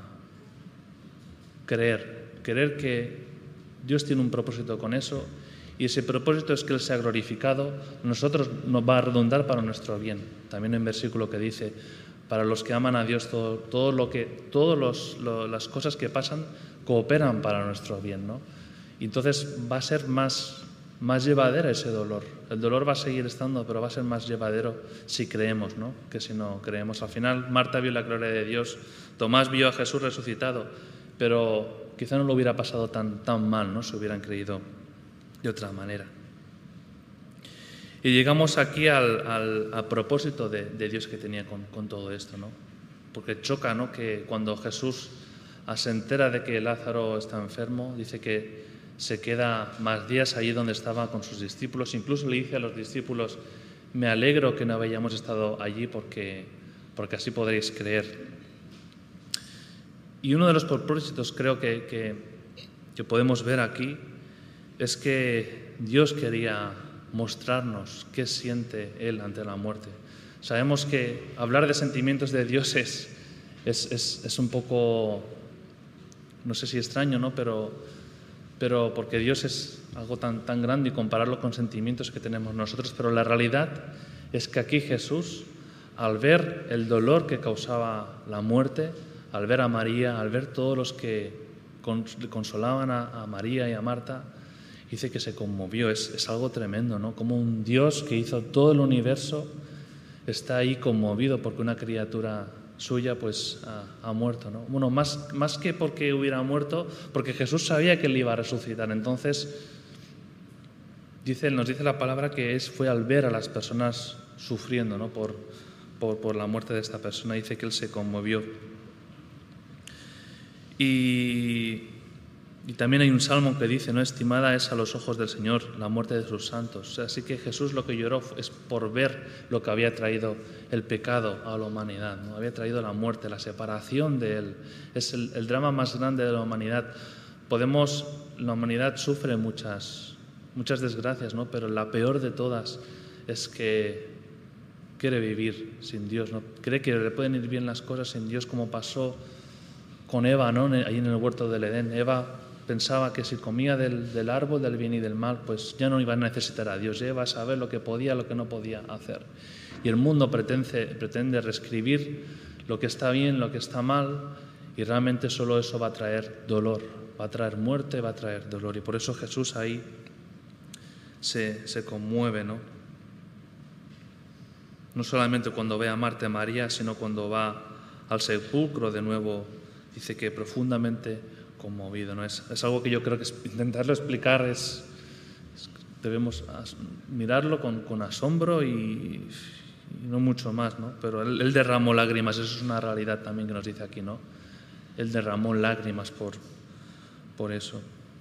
creer, creer que Dios tiene un propósito con eso, y ese propósito es que Él sea glorificado, nosotros nos va a redundar para nuestro bien. También hay un versículo que dice, para los que aman a Dios, todo, todo lo que, todas los, lo, las cosas que pasan cooperan para nuestro bien, ¿no? Y entonces va a ser más, más llevadero ese dolor. El dolor va a seguir estando, pero va a ser más llevadero si creemos, ¿no?, que si no creemos. Al final, Marta vio la gloria de Dios, Tomás vio a Jesús resucitado, pero quizá no lo hubiera pasado tan, tan mal, ¿no?, si hubieran creído de otra manera. Y llegamos aquí al, al a propósito de, de Dios que tenía con, con todo esto, ¿no? Porque choca, ¿no?, que cuando Jesús se entera de que Lázaro está enfermo, dice que se queda más días allí donde estaba con sus discípulos. Incluso le dice a los discípulos, me alegro que no hayamos estado allí porque, porque así podréis creer. Y uno de los propósitos creo que, que, que podemos ver aquí es que Dios quería mostrarnos qué siente Él ante la muerte. Sabemos que hablar de sentimientos de Dios es, es, es, es un poco, no sé si extraño, ¿no?, pero, pero porque Dios es algo tan, tan grande y compararlo con sentimientos que tenemos nosotros, pero la realidad es que aquí Jesús, al ver el dolor que causaba la muerte, al ver a María, al ver todos los que consolaban a, a María y a Marta, dice que se conmovió. Es, es algo tremendo, ¿no? Como un Dios que hizo todo el universo está ahí conmovido porque una criatura suya pues ha, ha muerto, ¿no? Bueno, más, más que porque hubiera muerto, porque Jesús sabía que Él iba a resucitar. Entonces, dice, nos dice la palabra que es, fue al ver a las personas sufriendo, ¿no?, por, por, por la muerte de esta persona. Dice que Él se conmovió. Y... Y también hay un salmo que dice, no, estimada es a los ojos del Señor la muerte de sus santos. Así que Jesús lo que lloró es por ver lo que había traído el pecado a la humanidad, ¿no? Había traído la muerte, la separación de Él. Es el, el drama más grande de la humanidad. Podemos, la humanidad sufre muchas, muchas desgracias, ¿no?, pero la peor de todas es que quiere vivir sin Dios, ¿no? Cree que le pueden ir bien las cosas sin Dios, como pasó con Eva, ¿no?, ahí en el huerto del Edén. Eva pensaba que si comía del, del árbol del bien y del mal, pues ya no iba a necesitar a Dios, ya iba a saber lo que podía, lo que no podía hacer. Y el mundo pretende, pretende reescribir lo que está bien, lo que está mal, y realmente solo eso va a traer dolor, va a traer muerte, va a traer dolor. Y por eso Jesús ahí se, se conmueve, ¿no? No solamente cuando ve a Marta y María, sino cuando va al sepulcro de nuevo, dice que profundamente conmovido, ¿no? Es, es algo que yo creo que es, intentarlo explicar es, es debemos as, mirarlo con, con asombro y, y no mucho más, ¿no? Pero él, él derramó lágrimas, eso es una realidad también que nos dice aquí, ¿no? Él derramó lágrimas por, por eso.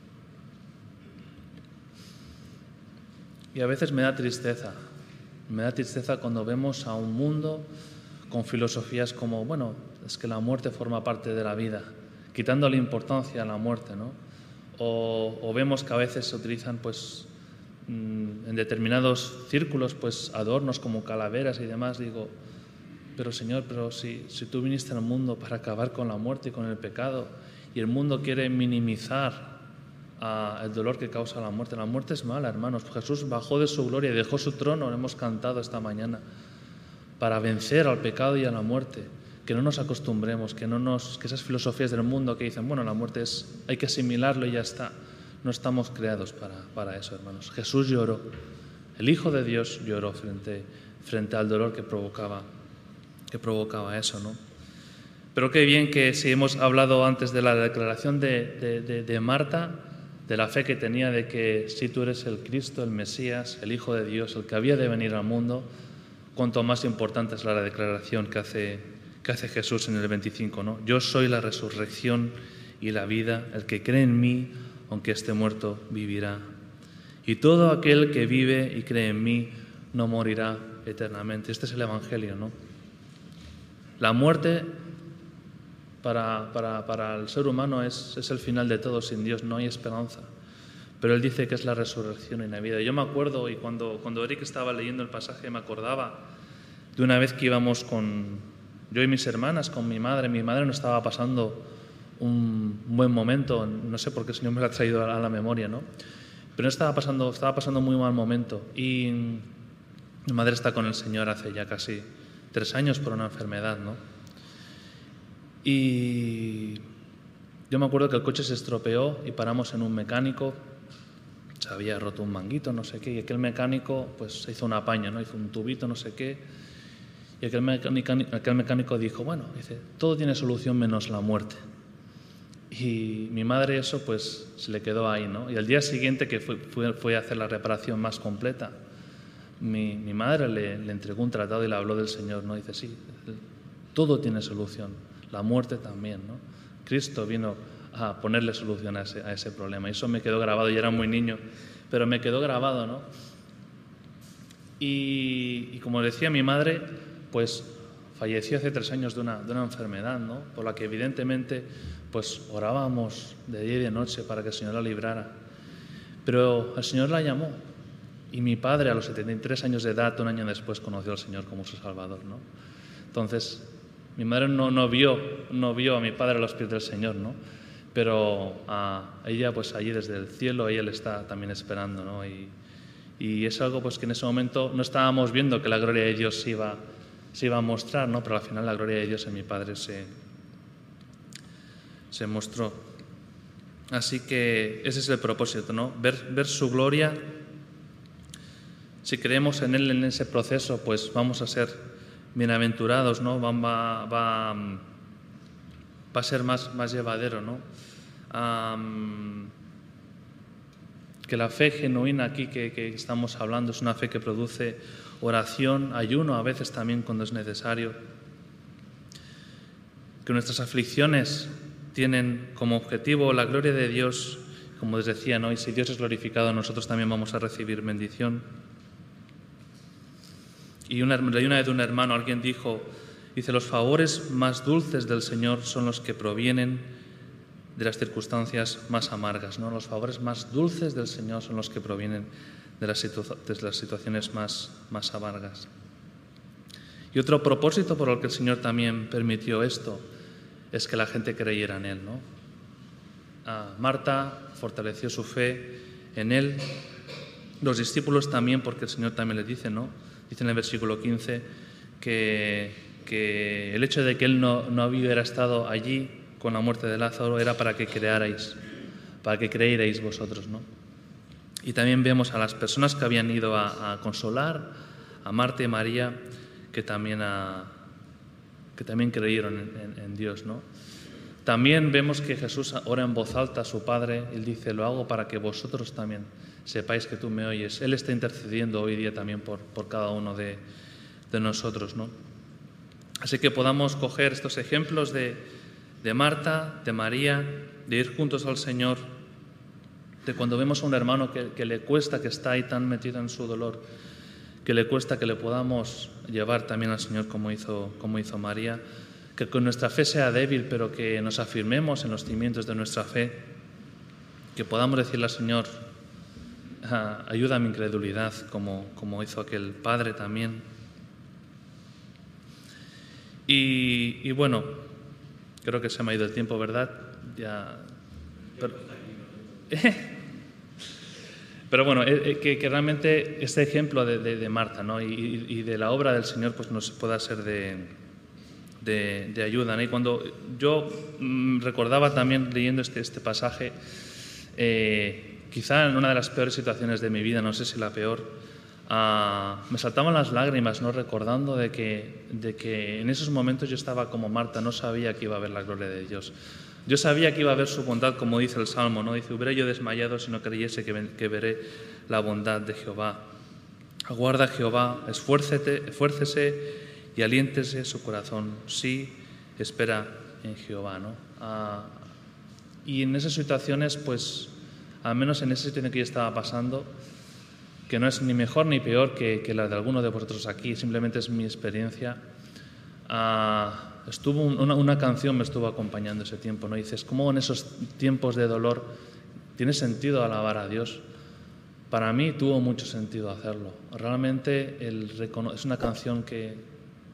Y a veces me da tristeza, me da tristeza cuando vemos a un mundo con filosofías como, bueno, es que la muerte forma parte de la vida, quitándole importancia a la muerte, ¿no? O, o vemos que a veces se utilizan, pues, mmm, en determinados círculos, pues, adornos como calaveras y demás. Digo, pero Señor, pero si, si tú viniste al mundo para acabar con la muerte y con el pecado, y el mundo quiere minimizar uh, el dolor que causa la muerte. La muerte es mala, hermanos. Jesús bajó de su gloria y dejó su trono, lo hemos cantado esta mañana, para vencer al pecado y a la muerte. Que no nos acostumbremos, que, no nos, que esas filosofías del mundo que dicen, bueno, la muerte es, hay que asimilarlo y ya está. No estamos creados para, para eso, hermanos. Jesús lloró, el Hijo de Dios lloró frente, frente al dolor que provocaba, que provocaba eso, ¿no? Pero qué bien que si hemos hablado antes de la declaración de, de, de, de Marta, de la fe que tenía de que si tú eres el Cristo, el Mesías, el Hijo de Dios, el que había de venir al mundo, cuanto más importante es la declaración que hace que hace Jesús en el veinticinco, ¿no? Yo soy la resurrección y la vida, el que cree en mí, aunque esté muerto, vivirá. Y todo aquel que vive y cree en mí no morirá eternamente. Este es el Evangelio, ¿no? La muerte para, para, para el ser humano es, es el final de todo. Sin Dios no hay esperanza. Pero Él dice que es la resurrección y la vida. Yo me acuerdo, y cuando, cuando Eric estaba leyendo el pasaje, me acordaba de una vez que íbamos con yo y mis hermanas con mi madre. Mi madre no estaba pasando un buen momento, no sé por qué el Señor me lo ha traído a la memoria, ¿no? Pero no estaba pasando, estaba pasando un muy mal momento. Y mi madre está con el Señor hace ya casi tres años por una enfermedad, ¿no? Y yo me acuerdo que el coche se estropeó y paramos en un mecánico. Se había roto un manguito, no sé qué, y aquel mecánico pues hizo un apaño, ¿no? Hizo un tubito, no sé qué. Y aquel mecánico, aquel mecánico dijo, bueno, dice, todo tiene solución menos la muerte. Y mi madre eso pues se le quedó ahí, ¿no? Y al día siguiente que fue, fue, fue a hacer la reparación más completa, mi, mi madre le, le entregó un tratado y le habló del Señor, ¿no? Dice, sí, todo tiene solución, la muerte también, ¿no? Cristo vino a ponerle solución a ese, a ese problema. Y eso me quedó grabado, yo era muy niño, pero me quedó grabado, ¿no? Y, y como decía mi madre, pues falleció hace tres años de una, de una enfermedad, ¿no? Por la que evidentemente pues orábamos de día y de noche para que el Señor la librara. Pero el Señor la llamó y mi padre a los setenta y tres años de edad, un año después, conoció al Señor como su Salvador, ¿no? Entonces, mi madre no, no, vio, no vio a mi padre a los pies del Señor, ¿no? Pero a ella, pues allí desde el cielo, ella le está también esperando, ¿no? Y, y es algo pues que en ese momento no estábamos viendo que la gloria de Dios se iba, se iba a mostrar, ¿no? Pero al final la gloria de Dios en mi padre se, se mostró. Así que ese es el propósito, ¿no? Ver, ver su gloria. Si creemos en Él en ese proceso, pues vamos a ser bienaventurados, ¿no? Va, va, va, va a ser más, más llevadero, ¿no? Um, que la fe genuina aquí que, que estamos hablando es una fe que produce oración, ayuno, a veces también cuando es necesario. Que nuestras aflicciones tienen como objetivo la gloria de Dios, como les decía, ¿no? Y si Dios es glorificado, nosotros también vamos a recibir bendición. Y una, leí una vez de un hermano, alguien dijo, dice, los favores más dulces del Señor son los que provienen de las circunstancias más amargas, ¿no? Los favores más dulces del Señor son los que provienen de las, situ- de las situaciones más, más amargas. Y otro propósito por el que el Señor también permitió esto es que la gente creyera en Él, ¿no? Ah, Marta fortaleció su fe en Él, los discípulos también, porque el Señor también les dice, ¿no? Dice en el versículo quince que, que el hecho de que Él no, no hubiera estado allí con la muerte de Lázaro era para que crearais, para que creyerais vosotros, ¿no? Y también vemos a las personas que habían ido a, a consolar, a Marta y María, que también, a, que también creyeron en, en, en Dios, ¿no? También vemos que Jesús ora en voz alta a su Padre. Él dice, lo hago para que vosotros también sepáis que tú me oyes. Él está intercediendo hoy día también por, por cada uno de, de nosotros, ¿no? Así que podamos coger estos ejemplos de, de Marta, de María, de ir juntos al Señor, de cuando vemos a un hermano que, que le cuesta, que está ahí tan metido en su dolor, que le cuesta, que le podamos llevar también al Señor como hizo, como hizo María, que con nuestra fe sea débil, pero que nos afirmemos en los cimientos de nuestra fe, que podamos decirle al Señor, ah, ayuda a mi incredulidad, como, como hizo aquel padre también. Y, y bueno, creo que se me ha ido el tiempo, ¿verdad? Ya, pero, pero bueno, eh, que, que realmente este ejemplo de, de, de Marta, ¿no? y, y de la obra del Señor pues nos pueda ser de... De, de ayuda, ¿no? Y cuando yo mmm, recordaba también leyendo este, este pasaje, eh, quizá en una de las peores situaciones de mi vida, no sé si la peor, uh, me saltaban las lágrimas, ¿no? Recordando de que, de que en esos momentos yo estaba como Marta, no sabía que iba a ver la gloria de Dios. Yo sabía que iba a ver su bondad, como dice el Salmo, ¿no? Dice, hubiera yo desmayado si no creyese que, que veré la bondad de Jehová. Aguarda Jehová, esfuércete, esfuércese y aliéntese su corazón, sí, espera en Jehová, ¿no? Ah, y en esas situaciones, pues, al menos en esa situación que yo estaba pasando, que no es ni mejor ni peor que, que la de alguno de vosotros aquí, simplemente es mi experiencia, ah, estuvo un, una, una canción me estuvo acompañando ese tiempo, ¿no? Y dices, ¿cómo en esos tiempos de dolor tiene sentido alabar a Dios? Para mí tuvo mucho sentido hacerlo. Realmente el recono- es una canción que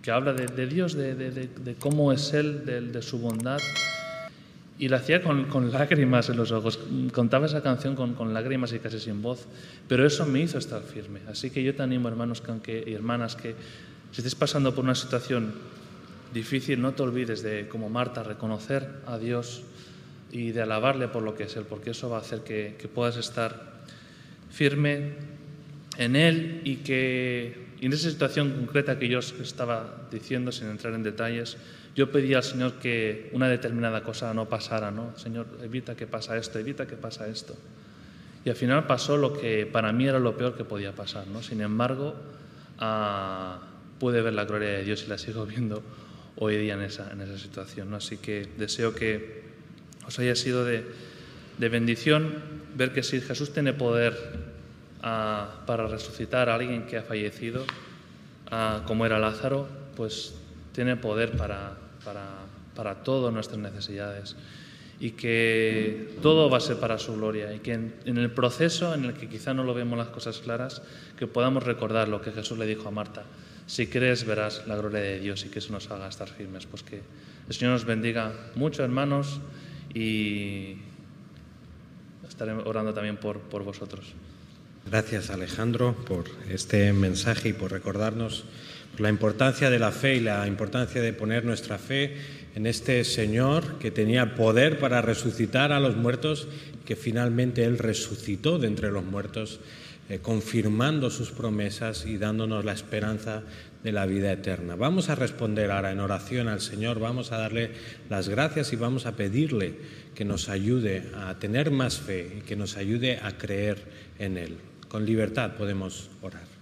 que habla de, de Dios, de, de, de, de cómo es Él, de, de su bondad. Y lo hacía con, con lágrimas en los ojos. Contaba esa canción con, con lágrimas y casi sin voz. Pero eso me hizo estar firme. Así que yo te animo, hermanos que aunque, y hermanas, que si estés pasando por una situación difícil, no te olvides de, como Marta, reconocer a Dios y de alabarle por lo que es Él, porque eso va a hacer que, que puedas estar firme en Él y que y en esa situación concreta que yo estaba diciendo, sin entrar en detalles, yo pedí al Señor que una determinada cosa no pasara, ¿no? Señor, evita que pasa esto, evita que pasa esto. Y al final pasó lo que para mí era lo peor que podía pasar, ¿no? Sin embargo, ah, pude ver la gloria de Dios y la sigo viendo hoy día en esa, en esa situación, ¿no? Así que deseo que os haya sido de, de bendición ver que si Jesús tiene poder Uh, para resucitar a alguien que ha fallecido, uh, como era Lázaro, pues tiene poder para, para, para todas nuestras necesidades y que todo va a ser para su gloria y que en, en el proceso en el que quizá no lo vemos las cosas claras, que podamos recordar lo que Jesús le dijo a Marta: si crees verás la gloria de Dios, y que eso nos haga estar firmes. Pues que el Señor nos bendiga mucho, hermanos, y estaré orando también por, por vosotros. Gracias, Alejandro, por este mensaje y por recordarnos la importancia de la fe y la importancia de poner nuestra fe en este Señor que tenía poder para resucitar a los muertos, que finalmente Él resucitó de entre los muertos, eh, confirmando sus promesas y dándonos la esperanza de la vida eterna. Vamos a responder ahora en oración al Señor, vamos a darle las gracias y vamos a pedirle que nos ayude a tener más fe y que nos ayude a creer en Él. Con libertad podemos orar.